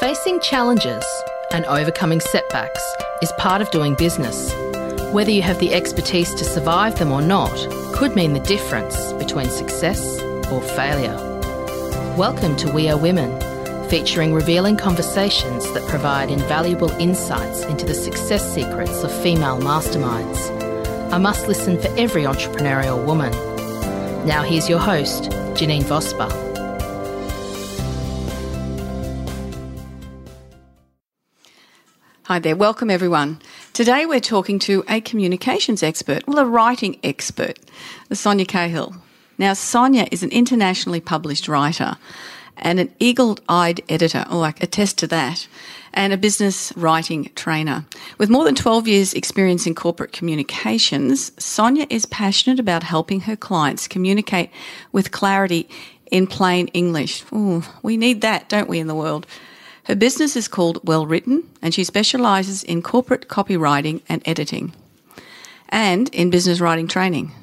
Facing challenges and overcoming setbacks is part of doing business. Whether you have the expertise to survive them or not could mean the difference between success or failure. Welcome to We Are Women, featuring revealing conversations that provide invaluable insights into the success secrets of female masterminds. A must listen for every entrepreneurial woman. Now here's your host, Janine Vosper. Hi there, welcome everyone. Today we're talking to a communications expert, a writing expert, Sonia Cahill. Now Sonia is an internationally published writer and an eagle-eyed editor, I attest to that, and a business writing trainer. With more than 12 years' experience in corporate communications, Sonia is passionate about helping her clients communicate with clarity in plain English. Ooh, we need that, don't we, in the world? Her business is called Well Written, and she specialises in corporate copywriting and editing, and in business writing training.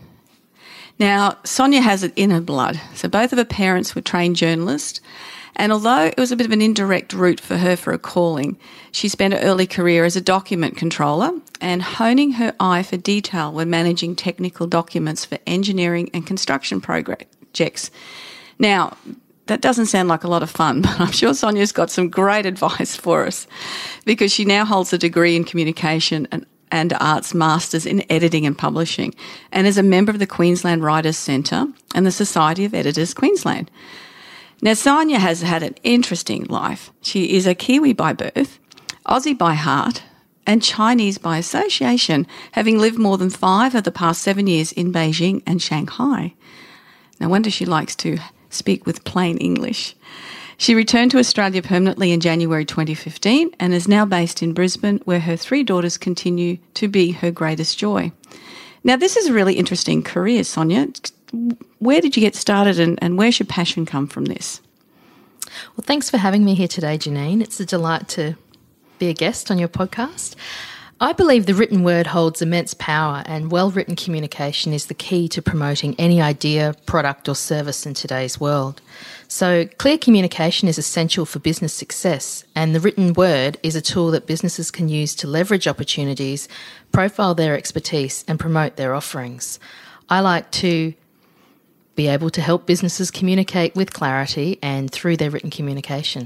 Now, Sonia has it in her blood. So both of her parents were trained journalists, and although it was a bit of an indirect route for her for a calling, she spent her early career as a document controller and honing her eye for detail when managing technical documents for engineering and construction projects. Now, that doesn't sound like a lot of fun, but I'm sure Sonia's got some great advice for us because she now holds a degree in communication and arts masters in editing and publishing and is a member of the Queensland Writers Centre and the Society of Editors Queensland. Now, Sonia has had an interesting life. She is a Kiwi by birth, Aussie by heart, and Chinese by association, having lived more than 5 of the past 7 years in Beijing and Shanghai. No wonder she likes to speak with plain English. She returned to Australia permanently in January 2015 and is now based in Brisbane, where her 3 daughters continue to be her greatest joy. Now, this is a really interesting career, Sonia. Where did you get started and where's your passion come from this? Well, thanks for having me here today, Janine. It's a delight to be a guest on your podcast. I believe the written word holds immense power, and well-written communication is the key to promoting any idea, product or service in today's world. So clear communication is essential for business success, and the written word is a tool that businesses can use to leverage opportunities, profile their expertise and promote their offerings. I like to be able to help businesses communicate with clarity and through their written communication.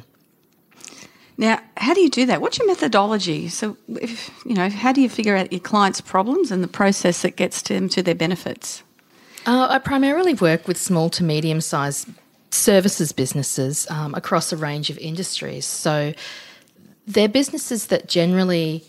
Now, how do you do that? What's your methodology? So, how do you figure out your clients' problems and the process that gets them to their benefits? I primarily work with small to medium-sized services businesses across a range of industries. So they're businesses that generally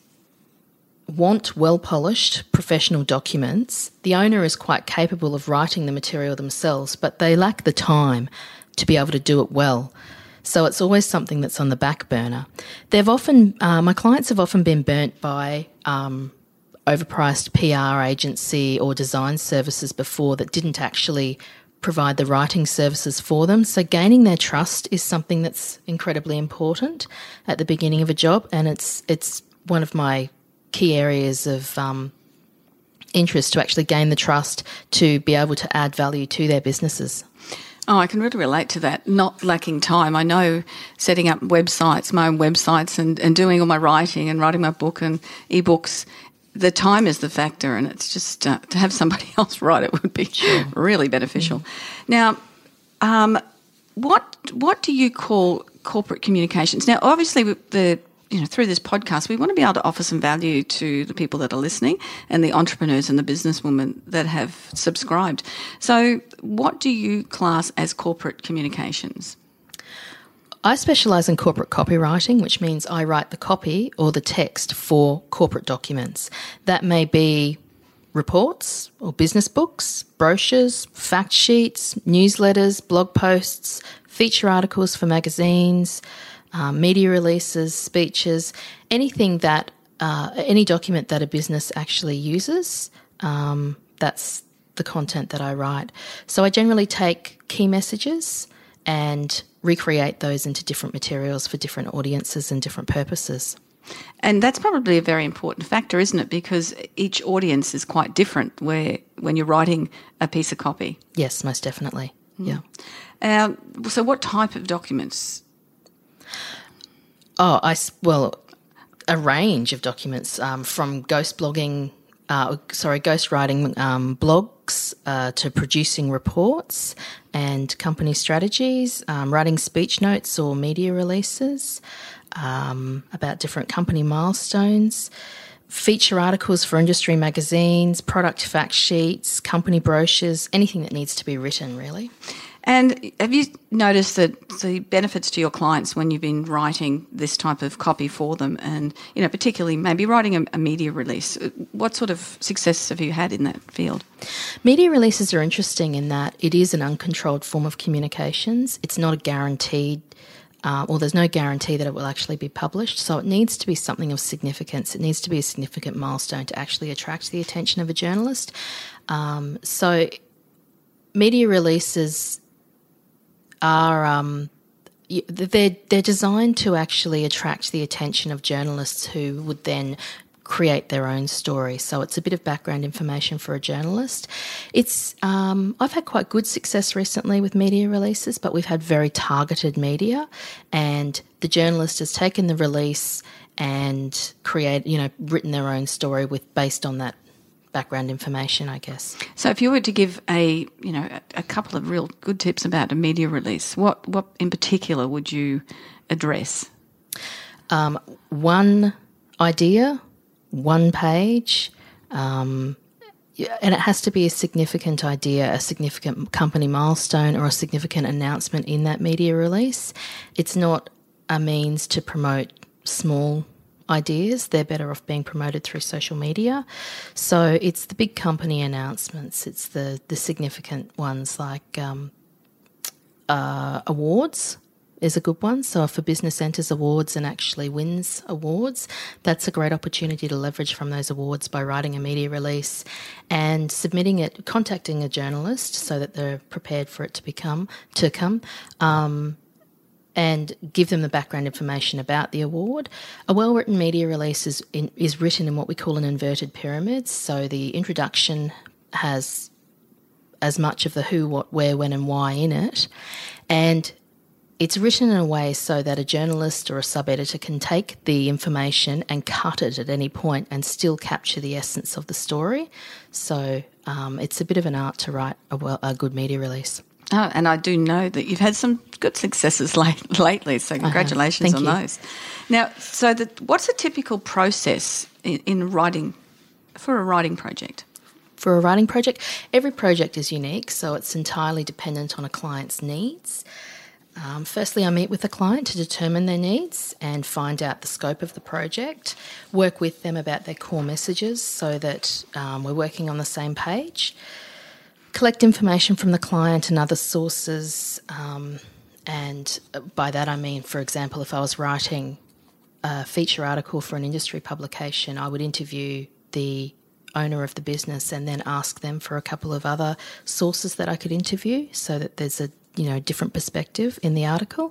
want well-polished professional documents. The owner is quite capable of writing the material themselves, but they lack the time to be able to do it well. So it's always something that's on the back burner. My clients have often been burnt by overpriced PR agency or design services before that didn't actually provide the writing services for them. So gaining their trust is something that's incredibly important at the beginning of a job, and it's one of my key areas of interest to actually gain the trust to be able to add value to their businesses. Oh, I can really relate to that, not lacking time. I know setting up websites, my own websites and doing all my writing and writing my book and ebooks, the time is the factor, and it's just to have somebody else write it would be really beneficial. Now, what do you call corporate communications? Now, obviously, through this podcast, we want to be able to offer some value to the people that are listening and the entrepreneurs and the businesswomen that have subscribed. So what do you class as corporate communications? I specialise in corporate copywriting, which means I write the copy or the text for corporate documents. That may be reports or business books, brochures, fact sheets, newsletters, blog posts, feature articles for magazines, media releases, speeches, anything that, any document that a business actually uses, that's the content that I write. So I generally take key messages and recreate those into different materials for different audiences and different purposes. And that's probably a very important factor, isn't it? Because each audience is quite different when you're writing a piece of copy. Yes, most definitely. Yeah. So what type of documents? Well, a range of documents from ghostwriting blogs to producing reports and company strategies, writing speech notes or media releases about different company milestones, feature articles for industry magazines, product fact sheets, company brochures, anything that needs to be written, really. And have you noticed that the benefits to your clients when you've been writing this type of copy for them and, particularly maybe writing a media release? What sort of success have you had in that field? Media releases are interesting in that it is an uncontrolled form of communications. It's not a guaranteed, there's no guarantee that it will actually be published. So it needs to be something of significance. It needs to be a significant milestone to actually attract the attention of a journalist. So media releases are they're designed to actually attract the attention of journalists who would then create their own story. So it's a bit of background information for a journalist. I've had quite good success recently with media releases, but we've had very targeted media, and the journalist has taken the release and written their own story based on that background information, I guess. So if you were to give a couple of real good tips about a media release, what in particular would you address? One idea, one page, and it has to be a significant idea, a significant company milestone or a significant announcement in that media release. It's not a means to promote small ideas. They're better off being promoted through social media. So it's the big company announcements. It's the significant ones like awards is a good one. So if a business enters awards and actually wins awards, that's a great opportunity to leverage from those awards by writing a media release and submitting it, contacting a journalist so that they're prepared for it to come, and give them the background information about the award. A well-written media release is written in what we call an inverted pyramid. So the introduction has as much of the who, what, where, when and why in it. And it's written in a way so that a journalist or a sub-editor can take the information and cut it at any point and still capture the essence of the story. So it's a bit of an art to write a good media release. Oh, and I do know that you've had some good successes lately, so congratulations on those. Now, so what's a typical process in writing for a writing project? For a writing project, every project is unique, so it's entirely dependent on a client's needs. Firstly, I meet with the client to determine their needs and find out the scope of the project, work with them about their core messages so that we're working on the same page. Collect information from the client and other sources, and by that I mean, for example, if I was writing a feature article for an industry publication, I would interview the owner of the business and then ask them for a couple of other sources that I could interview so that there's a different perspective in the article.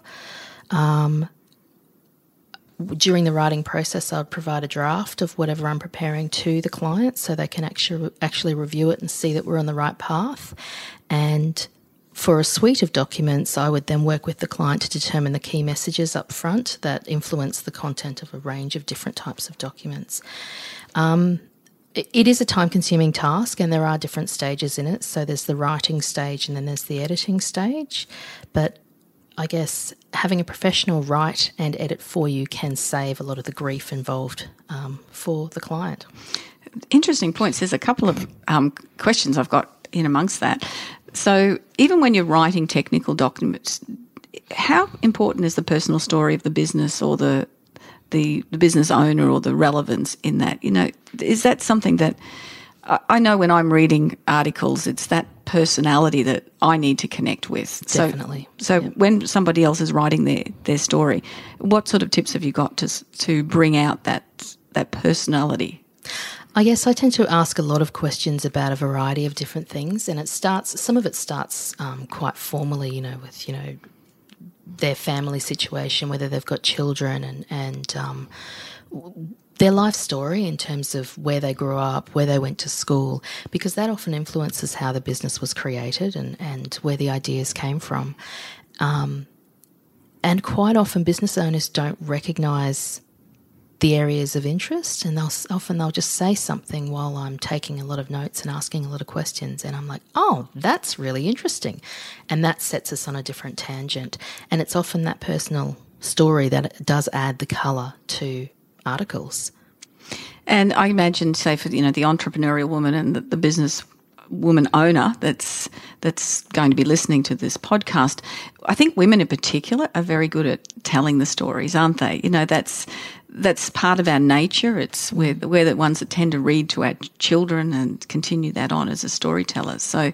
During the writing process, I would provide a draft of whatever I'm preparing to the client so they can actually review it and see that we're on the right path. And for a suite of documents, I would then work with the client to determine the key messages up front that influence the content of a range of different types of documents. It is a time-consuming task and there are different stages in it. So there's the writing stage and then there's the editing stage. But I guess having a professional write and edit for you can save a lot of the grief involved for the client. Interesting points. There's a couple of questions I've got in amongst that. So even when you're writing technical documents, how important is the personal story of the business or the business owner or the relevance in that? Is that something that I know when I'm reading articles, it's that personality that I need to connect with. Definitely. So when somebody else is writing their story, what sort of tips have you got to bring out that personality? I guess I tend to ask a lot of questions about a variety of different things, and some of it starts quite formally, with their family situation, whether they've got children and their life story in terms of where they grew up, where they went to school, because that often influences how the business was created and where the ideas came from. And quite often business owners don't recognise the areas of interest, and they'll just say something while I'm taking a lot of notes and asking a lot of questions, and I'm like, oh, that's really interesting. And that sets us on a different tangent. And it's often that personal story that does add the colour to articles. And I imagine, say, for the entrepreneurial woman and the business woman owner that's going to be listening to this podcast, I think women in particular are very good at telling the stories, aren't they? That's part of our nature. It's we're the ones that tend to read to our children and continue that on as a storyteller. So,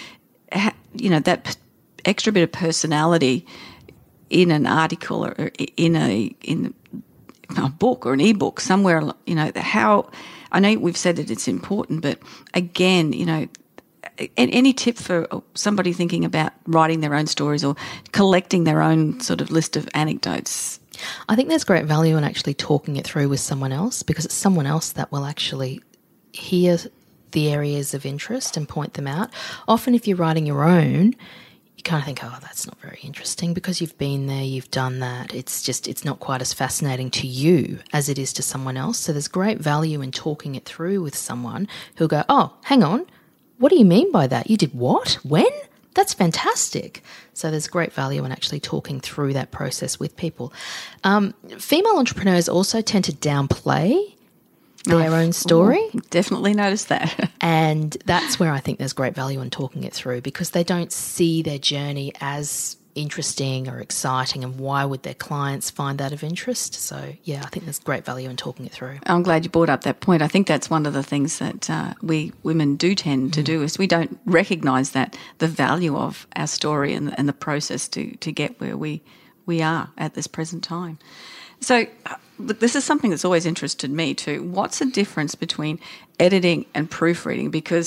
that extra bit of personality in an article or in a book or an ebook somewhere, how I know we've said that it's important, but again, any tip for somebody thinking about writing their own stories or collecting their own sort of list of anecdotes? I think there's great value in actually talking it through with someone else, because it's someone else that will actually hear the areas of interest and point them out. Often if you're writing your own, you kind of think, oh, that's not very interesting, because you've been there, you've done that. It's not quite as fascinating to you as it is to someone else. So there's great value in talking it through with someone who'll go, oh, hang on, what do you mean by that? You did what? When? That's fantastic. So there's great value in actually talking through that process with people. Female entrepreneurs also tend to downplay their own story. Definitely noticed that. And that's where I think there's great value in talking it through, because they don't see their journey as interesting or exciting, and why would their clients find that of interest? So, yeah, I think there's great value in talking it through. I'm glad you brought up that point. I think that's one of the things that we women do tend to do, is we don't recognise that the value of our story and the process to get where we are at this present time. So, look, this is something that's always interested me too. What's the difference between editing and proofreading? Because,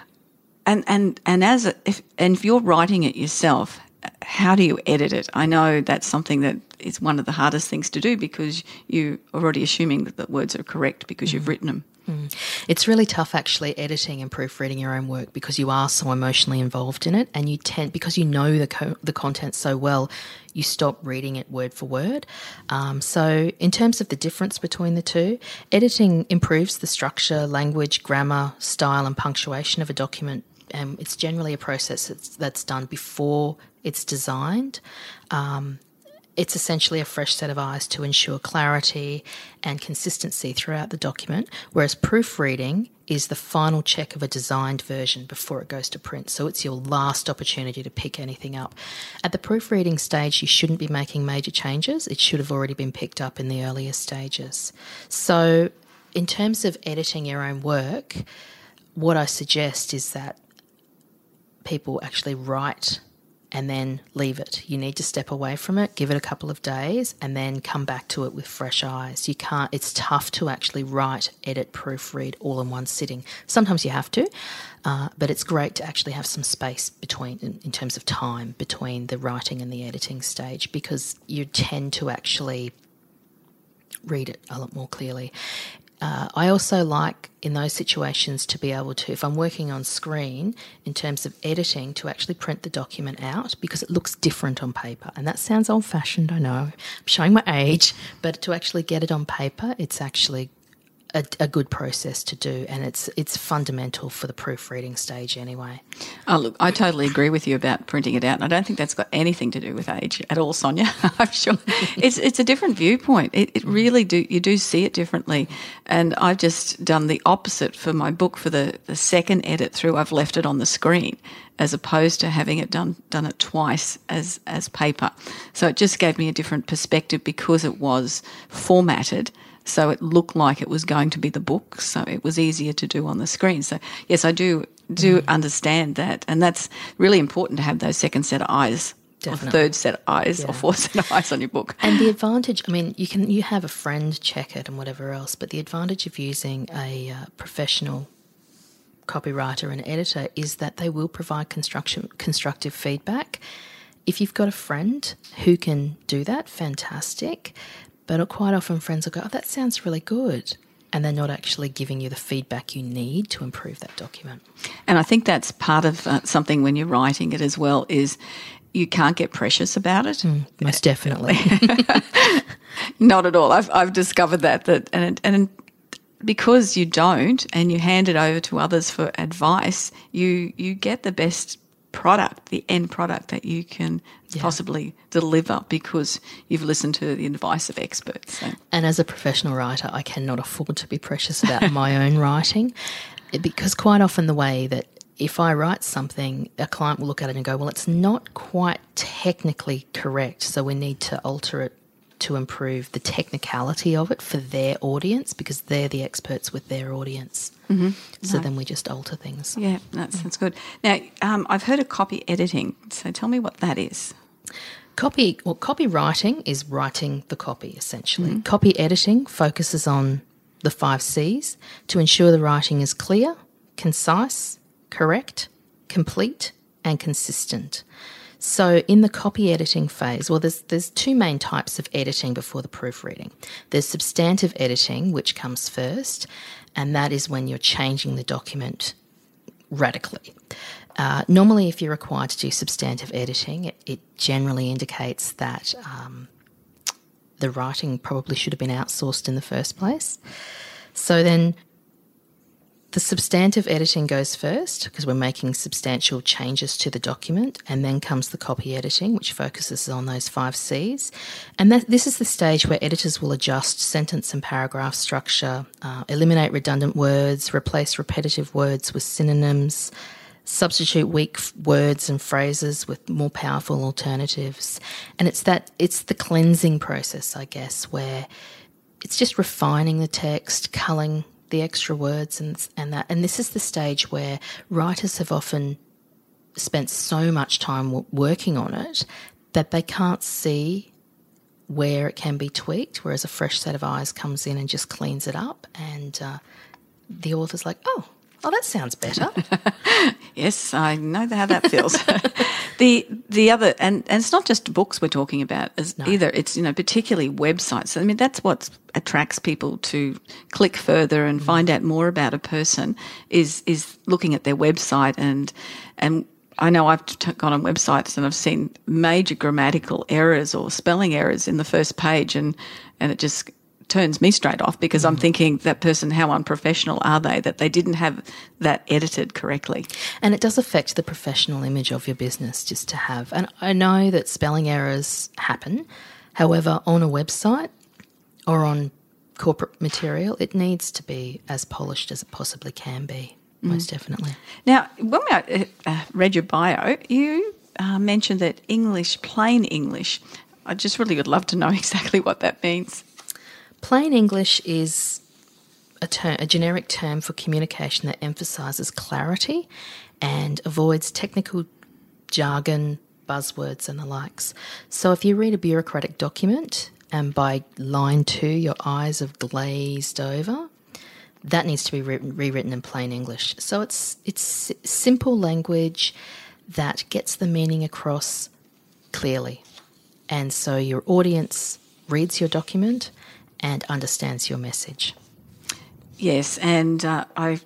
if you're writing it yourself, how do you edit it? I know that's something that is one of the hardest things to do, because you're already assuming that the words are correct because you've written them. It's really tough actually editing and proofreading your own work, because you are so emotionally involved in it, and you tend, because you know the content so well, you stop reading it word for word. So in terms of the difference between the two, editing improves the structure, language, grammar, style and punctuation of a document. It's generally a process that's done before it's designed. It's essentially a fresh set of eyes to ensure clarity and consistency throughout the document, whereas proofreading is the final check of a designed version before it goes to print. So it's your last opportunity to pick anything up. At the proofreading stage, you shouldn't be making major changes. It should have already been picked up in the earlier stages. So in terms of editing your own work, what I suggest is that people actually write and then leave it. You need to step away from it, give it a couple of days, and then come back to it with fresh eyes. It's tough to actually write, edit, proofread all in one sitting. Sometimes you have to, but it's great to actually have some space between, in terms of time, between the writing and the editing stage, because you tend to actually read it a lot more clearly. I also like in those situations to be able to, if I'm working on screen, in terms of editing, to actually print the document out, because it looks different on paper. And that sounds old-fashioned, I know. I'm showing my age, but to actually get it on paper, it's actually a good process to do, and it's fundamental for the proofreading stage anyway. Oh, look, I totally agree with you about printing it out, and I don't think that's got anything to do with age at all, Sonia. I'm sure it's a different viewpoint. It really you do see it differently, and I've just done the opposite for my book. For the second edit through, I've left it on the screen as opposed to having it done it twice as paper. So it just gave me a different perspective, because it was formatted so it looked like it was going to be the book, so it was easier to do on the screen. So, yes, I do understand that, and that's really important to have those second set of eyes. Definitely. Or third set of eyes, or fourth set of eyes on your book. And the advantage, I mean, you have a friend check it and whatever else, but the advantage of using a professional copywriter and editor is that they will provide constructive feedback. If you've got a friend who can do that, fantastic. But quite often friends will go, oh, that sounds really good. And they're not actually giving you the feedback you need to improve that document. And I think that's part of something when you're writing it as well, is you can't get precious about it. Most definitely. Not at all. I've discovered that and because you don't, and you hand it over to others for advice, you get the best product, the end product that you can possibly deliver, because you've listened to the advice of experts. So. And as a professional writer, I cannot afford to be precious about my own writing, because quite often the way that if I write something, a client will look at it and go, well, it's not quite technically correct, so we need to alter it to improve the technicality of it for their audience, because they're the experts with their audience. Mm-hmm. So then we just alter things. Yeah, that's good. Now, I've heard of copy editing, so tell me what that is. Copywriting is writing the copy, essentially. Mm-hmm. Copy editing focuses on the 5 C's to ensure the writing is clear, concise, correct, complete, and consistent. So in the copy editing phase, well, there's 2 main types of editing before the proofreading. There's substantive editing, which comes first, and that is when you're changing the document radically. Normally, if you're required to do substantive editing, it generally indicates that the writing probably should have been outsourced in the first place. So then the substantive editing goes first, because we're making substantial changes to the document, and then comes the copy editing, which focuses on those 5 C's. And this is the stage where editors will adjust sentence and paragraph structure, eliminate redundant words, replace repetitive words with synonyms, substitute weak words and phrases with more powerful alternatives. And it's the cleansing process, I guess, where it's just refining the text, culling the extra words and that. And this is the stage where writers have often spent so much time working on it that they can't see where it can be tweaked, whereas a fresh set of eyes comes in and just cleans it up, and the author's like, oh, that sounds better. Yes, I know how that feels. The other, and it's not just books we're talking about either. It's, particularly websites. I mean, that's what attracts people to click further and find out more about a person is looking at their website. And I know I've gone on websites and I've seen major grammatical errors or spelling errors in the first page, and it just turns me straight off, because I'm thinking, that person, how unprofessional are they that they didn't have that edited correctly? And it does affect the professional image of your business just to have. And I know that spelling errors happen. However, on a website or on corporate material, it needs to be as polished as it possibly can be, most definitely. Now, when I read your bio, you mentioned that plain English. I just really would love to know exactly what that means. Plain English is a generic term for communication that emphasises clarity and avoids technical jargon, buzzwords and the likes. So if you read a bureaucratic document and by line 2 your eyes have glazed over, that needs to be rewritten in plain English. So it's simple language that gets the meaning across clearly. And so your audience reads your document and understands your message. Yes, and I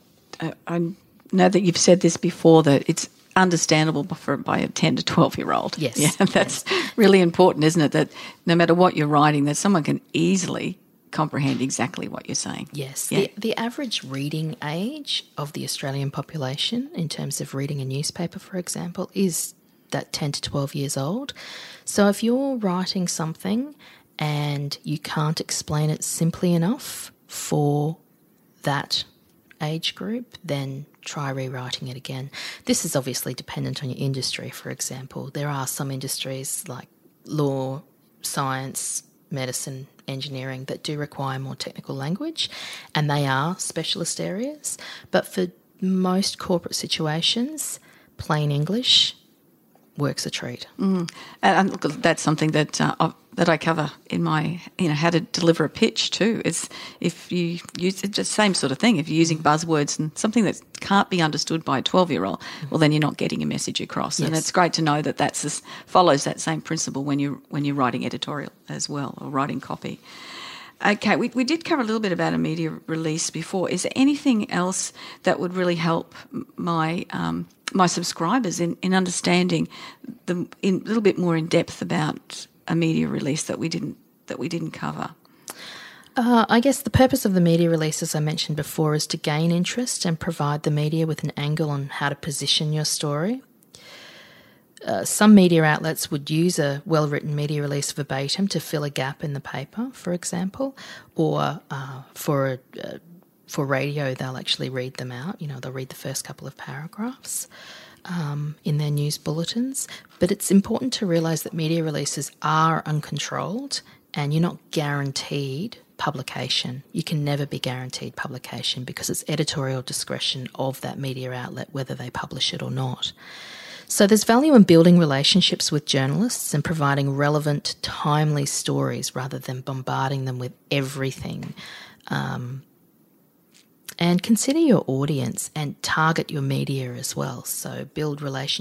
know that you've said this before, that it's understandable by a 10 to 12-year-old. Yes. Yeah, that's really important, isn't it? That no matter what you're writing, that someone can easily comprehend exactly what you're saying. Yes. Yeah. The average reading age of the Australian population, in terms of reading a newspaper, for example, is that 10 to 12 years old. So if you're writing something and you can't explain it simply enough for that age group, then try rewriting it again. This is obviously dependent on your industry, for example. There are some industries like law, science, medicine, engineering that do require more technical language, and they are specialist areas. But for most corporate situations, plain English works a treat. And look, that's something that I cover in my, how to deliver a pitch too. Is if you use it's the same sort of thing. If you're using buzzwords and something that can't be understood by a 12-year-old, well, then you're not getting your message across. Yes. And it's great to know that follows that same principle when you're writing editorial as well, or writing copy. Okay, we did cover a little bit about a media release before. Is there anything else that would really help my my subscribers in understanding a little bit more in depth about a media release that we didn't cover? I guess the purpose of the media release, as I mentioned before, is to gain interest and provide the media with an angle on how to position your story. Some media outlets would use a well-written media release verbatim to fill a gap in the paper, for example, or for radio, they'll actually read them out. They'll read the first couple of paragraphs in their news bulletins. But it's important to realise that media releases are uncontrolled and you're not guaranteed publication. You can never be guaranteed publication because it's editorial discretion of that media outlet whether they publish it or not. So there's value in building relationships with journalists and providing relevant, timely stories rather than bombarding them with everything. And consider your audience and target your media as well. So build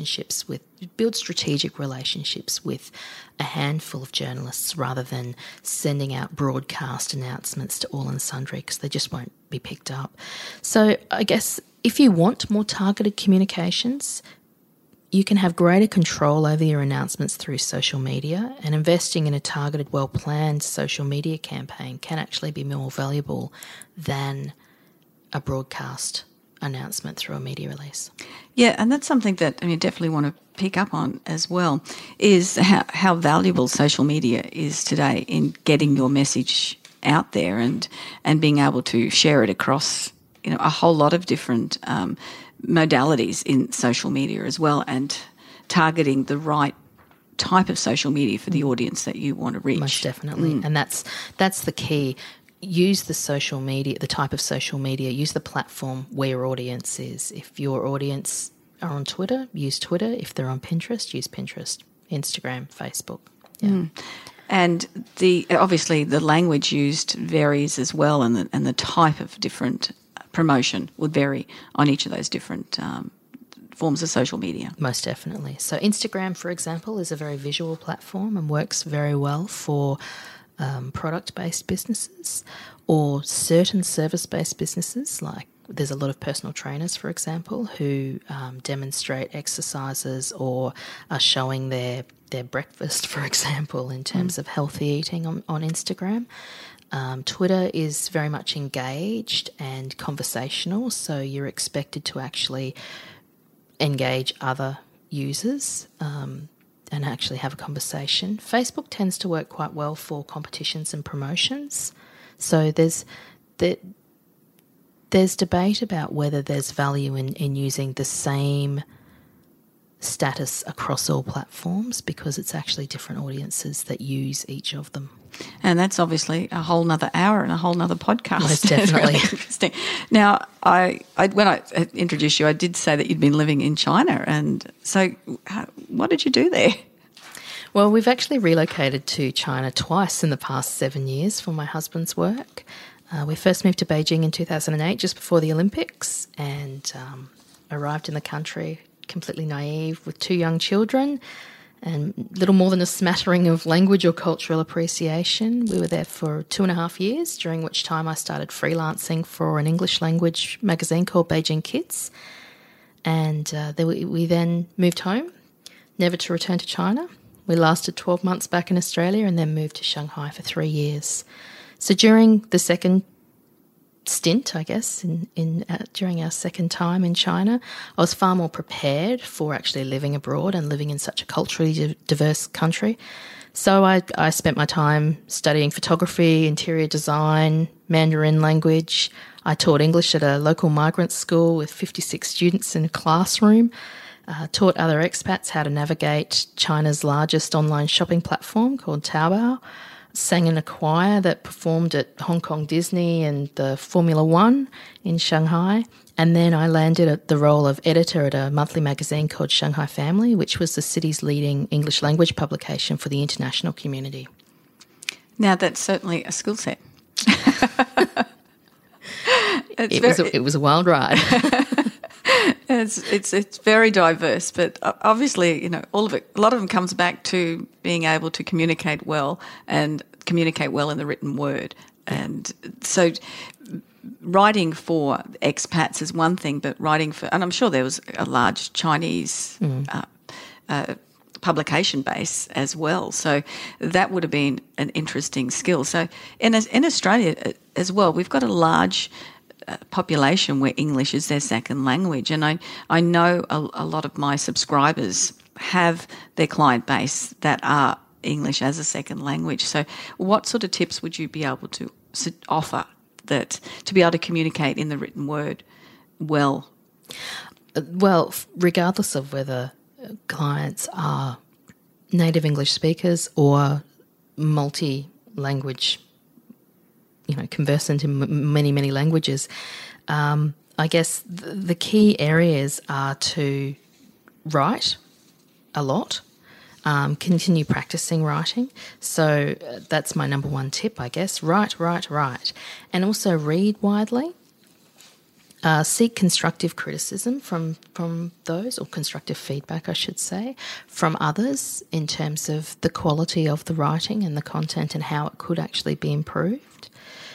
strategic relationships with a handful of journalists rather than sending out broadcast announcements to all and sundry because they just won't be picked up. So I guess if you want more targeted communications, you can have greater control over your announcements through social media, and investing in a targeted, well-planned social media campaign can actually be more valuable than a broadcast announcement through a media release. Yeah, and that's something that I definitely want to pick up on as well, is how valuable social media is today in getting your message out there and being able to share it across a whole lot of different modalities in social media as well, and targeting the right type of social media for the audience that you want to reach. Most definitely. And that's the key. Use the social media, the type of social media, use the platform where your audience is. If your audience are on Twitter, use Twitter. If they're on Pinterest, use Pinterest, Instagram, Facebook. Yeah. And obviously the language used varies as well, and the type of different promotion would vary on each of those different forms of social media. Most definitely. So Instagram, for example, is a very visual platform and works very well for product-based businesses or certain service-based businesses. Like there's a lot of personal trainers, for example, who demonstrate exercises or are showing their breakfast, for example, in terms of healthy eating on Instagram. Twitter is very much engaged and conversational, so you're expected to actually engage other users and actually have a conversation. Facebook tends to work quite well for competitions and promotions. So there's debate about whether there's value in using the same status across all platforms because it's actually different audiences that use each of them. And that's obviously a whole nother hour and a whole nother podcast. Most definitely. Really interesting. Now, I when I introduced you, I did say that you'd been living in China. And so what did you do there? Well, we've actually relocated to China twice in the past 7 years for my husband's work. We first moved to Beijing in 2008, just before the Olympics, and arrived in the country completely naive with 2 young children and little more than a smattering of language or cultural appreciation. We were there for 2.5 years, during which time I started freelancing for an English language magazine called Beijing Kids. And we then moved home, never to return to China. We lasted 12 months back in Australia and then moved to Shanghai for 3 years. So during the second stint, I guess, during our second time in China, I was far more prepared for actually living abroad and living in such a culturally diverse country. So I spent my time studying photography, interior design, Mandarin language. I taught English at a local migrant school with 56 students in a classroom, taught other expats how to navigate China's largest online shopping platform called Taobao, sang in a choir that performed at Hong Kong Disney and the Formula One in Shanghai. And then I landed at the role of editor at a monthly magazine called Shanghai Family, which was the city's leading English language publication for the international community. Now, that's certainly a skill set. It was a wild ride. It's very diverse, but obviously, all of it. A lot of them comes back to being able to communicate well and communicate well in the written word. And so writing for expats is one thing, but writing for, and I'm sure there was a large Chinese publication base as well. So that would have been an interesting skill. So in Australia as well, we've got a large population where English is their second language. And I know a lot of my subscribers have their client base that are English as a second language. So what sort of tips would you be able to offer that to be able to communicate in the written word well? Well, regardless of whether clients are native English speakers or multi-language, conversant in many, many languages, I guess the key areas are to write a lot, continue practicing writing. So that's my number one tip, I guess. Write. And also read widely. Seek constructive criticism from those, or constructive feedback, I should say, from others in terms of the quality of the writing and the content and how it could actually be improved.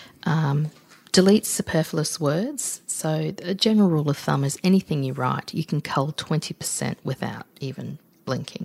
Delete superfluous words. So a general rule of thumb is anything you write, you can cull 20% without even blinking,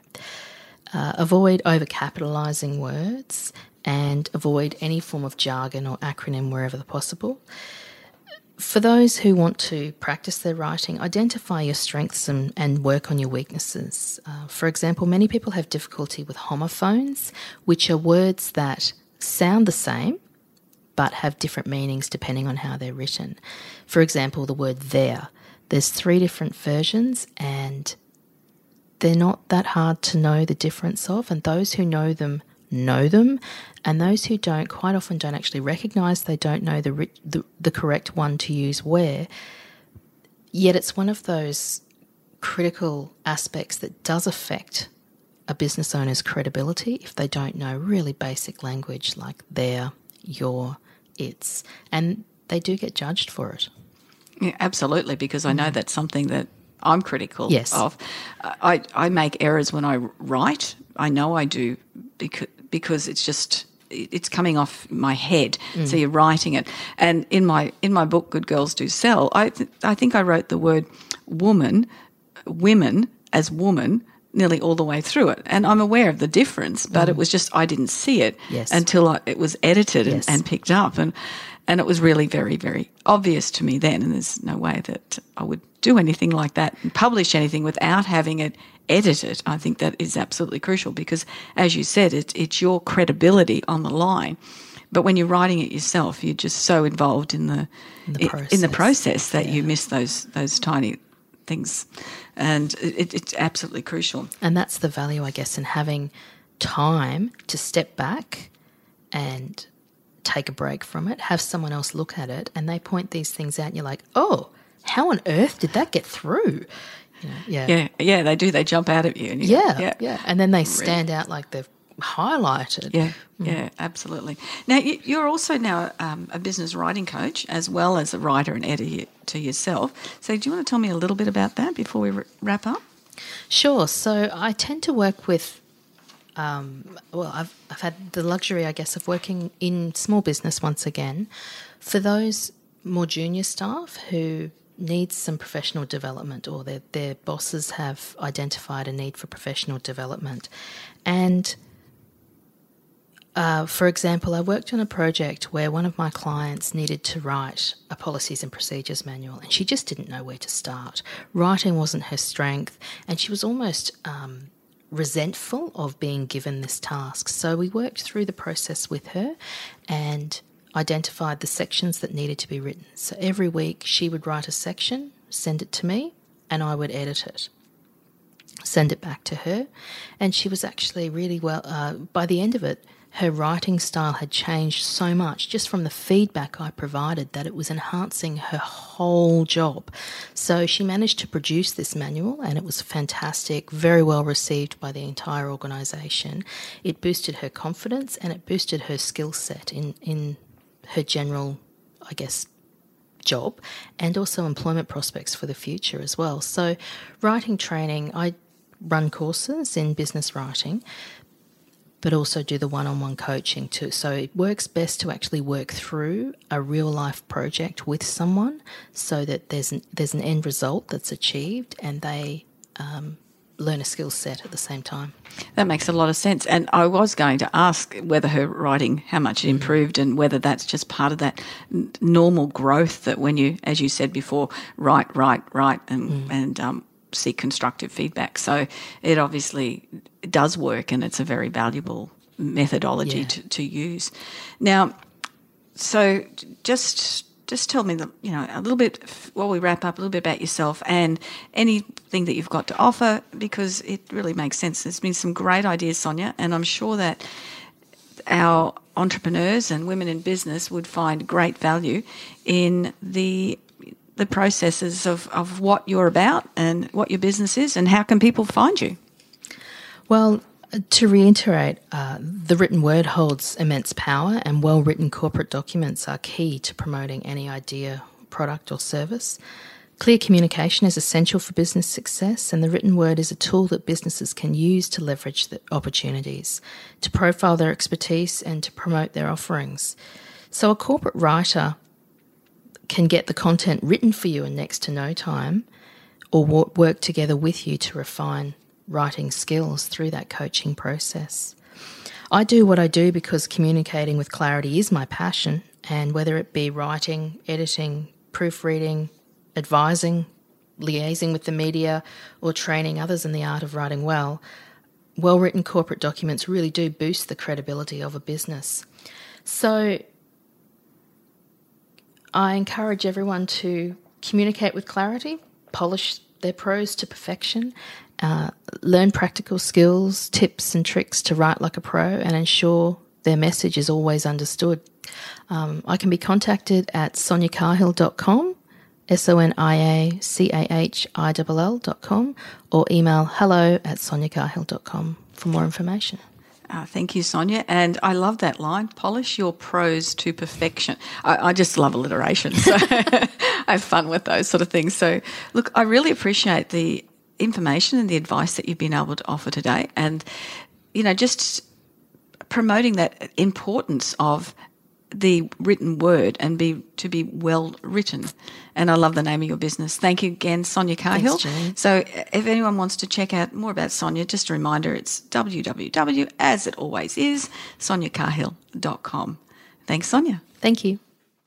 Avoid overcapitalising words and avoid any form of jargon or acronym wherever possible. For those who want to practice their writing, identify your strengths and work on your weaknesses. For example, many people have difficulty with homophones, which are words that sound the same but have different meanings depending on how they're written. For example, the word there. There's 3 different versions and they're not that hard to know the difference of, and those who know them, and those who don't quite often don't actually recognise they don't know the correct one to use where. Yet it's one of those critical aspects that does affect a business owner's credibility if they don't know really basic language like their, your, its, and they do get judged for it. Yeah, absolutely, because I know that's something that I'm critical Yes. of. I make errors when I write. I know I do because it's coming off my head. So you're writing it. And in my book, Good Girls Do Sell, I think I wrote the word women as woman nearly all the way through it. And I'm aware of the difference, but it was just I didn't see it until it was edited and picked up. And it was really very, very obvious to me then, and there's no way that I would do anything like that and publish anything without having it edited. I think that is absolutely crucial because, as you said, it's your credibility on the line. But when you're writing it yourself, you're just so involved in the process that you miss those tiny things, and it's absolutely crucial. And that's the value, I guess, in having time to step back and take a break from it, have someone else look at it, and they point these things out, and you're like, oh, how on earth did that get through? Yeah, they do. They jump out at you. And and then they stand out like they've highlighted. Yeah, absolutely. Now, you're also now a business writing coach as well as a writer and editor yourself. So do you want to tell me a little bit about that before we wrap up? Sure. So I tend to work with I've had the luxury, I guess, of working in small business once again. For those more junior staff who need some professional development, or their bosses have identified a need for professional development. And for example, I worked on a project where one of my clients needed to write a policies and procedures manual, and she just didn't know where to start. Writing wasn't her strength, and she was almost resentful of being given this task. So we worked through the process with her and identified the sections that needed to be written. So every week she would write a section, send it to me, and I would edit it, send it back to her. And she was actually really well, by the end of it, her writing style had changed so much just from the feedback I provided that it was enhancing her whole job. So she managed to produce this manual, and it was fantastic, very well received by the entire organisation. It boosted her confidence and it boosted her skill set in her general, I guess, job, and also employment prospects for the future as well. So writing training, I run courses in business writing. but also do the one-on-one coaching too. So it works best to actually work through a real-life project with someone so that there's an end result that's achieved and they learn a skill set at the same time. That makes a lot of sense. And I was going to ask whether her writing, how much it improved and whether that's just part of that normal growth that when you, as you said before, write and seek constructive feedback. So it obviously does work and it's a very valuable methodology to use. Now, so just tell me, a little bit, while we wrap up, a little bit about yourself and anything that you've got to offer, because it really makes sense. There's been some great ideas, Sonia, and I'm sure that our entrepreneurs and women in business would find great value in the processes of what you're about and what your business is, and how can people find you? Well, to reiterate, the written word holds immense power, and well-written corporate documents are key to promoting any idea, product or service. Clear communication is essential for business success, and the written word is a tool that businesses can use to leverage the opportunities, to profile their expertise and to promote their offerings. So a corporate writer can get the content written for you in next to no time, or work together with you to refine writing skills through that coaching process. I do what I do because communicating with clarity is my passion, and whether it be writing, editing, proofreading, advising, liaising with the media, or training others in the art of writing well-written corporate documents really do boost the credibility of a business. So I encourage everyone to communicate with clarity, polish their prose to perfection, learn practical skills, tips and tricks to write like a pro, and ensure their message is always understood. I can be contacted at soniacahill.com, soniacahill.com, or email hello@soniacahill.com for more information. Thank you, Sonia. And I love that line, polish your prose to perfection. I just love alliteration, so I have fun with those sort of things. So, look, I really appreciate the information and the advice that you've been able to offer today, and, just promoting that importance of the written word and to be well written. And I love the name of your business. Thank you again, Sonia Cahill. Thanks, Jane. So if anyone wants to check out more about Sonia, just a reminder, it's www, as it always is, soniacahill.com. Thanks, Sonia. Thank you.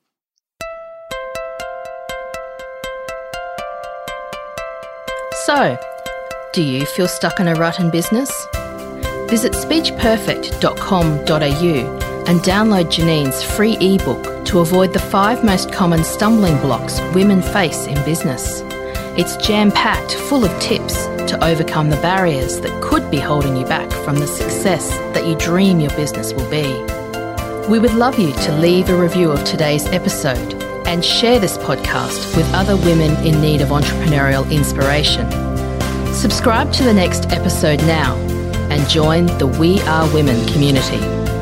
So, do you feel stuck in a rut in business? Visit speechperfect.com.au and download Janine's free ebook to avoid the 5 most common stumbling blocks women face in business. It's jam-packed full of tips to overcome the barriers that could be holding you back from the success that you dream your business will be. We would love you to leave a review of today's episode and share this podcast with other women in need of entrepreneurial inspiration. Subscribe to the next episode now and join the We Are Women community.